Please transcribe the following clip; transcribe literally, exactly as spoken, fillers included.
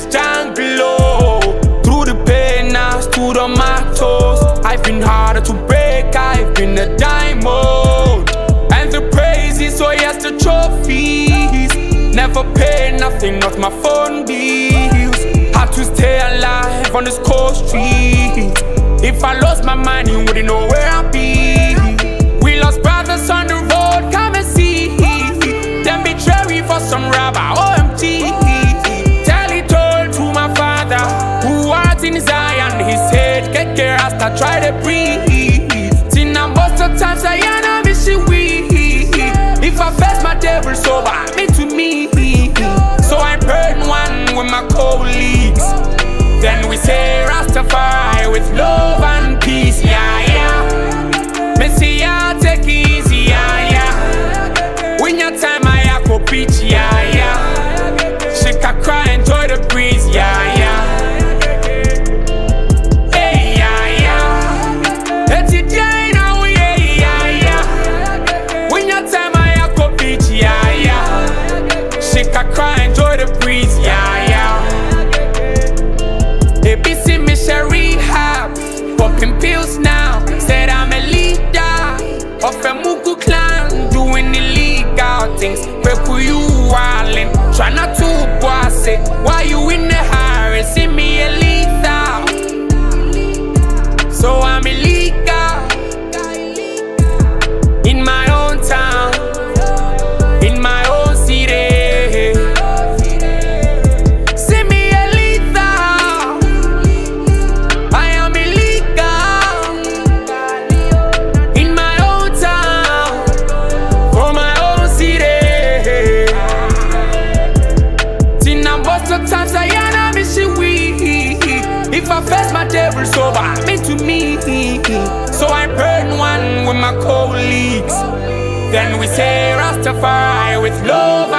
this jungle, oh. Through the pain, I stood on my toes. I've been harder to break, I've been a diamond. And the praises, so yes, the trophies. Never pay nothing, not my phone bills. Had to stay alive on this cold street. If I lost my mind, you wouldn't know where I'd be. We lost brothers on the road, come and see. Them betray me for some rubber, O M G. Tell it all to my father, who art in Zion. His head, get care as I try to breathe. Sin and most of times I am miss you weak. If I face my devil sober, me to me. So I burn one with my colleagues. Then we say Rastafari with love and peace, yeah, yeah. Messiah, take it easy, yeah, yeah. When your time I go preach, yeah, yeah. She can cry, enjoy the breeze, yeah, yeah. Hey, yeah, yeah. Let it die now, yeah, yeah, yeah. When your time I go preach, yeah, yeah. She can cry, enjoy the breeze, yeah, yeah. A B C Mission Rehab, popping pills now. Said I'm a leader of a Mugu clan, doing illegal things. People you wildin', try not to boss it. Why you in the hurry? See me a lethal, so I'm illegal in my own town, in my own city. Sometimes I am miss you weak. If I face my devil sober, me to me. So I burn one with my colleagues. Then we say Rastafari with love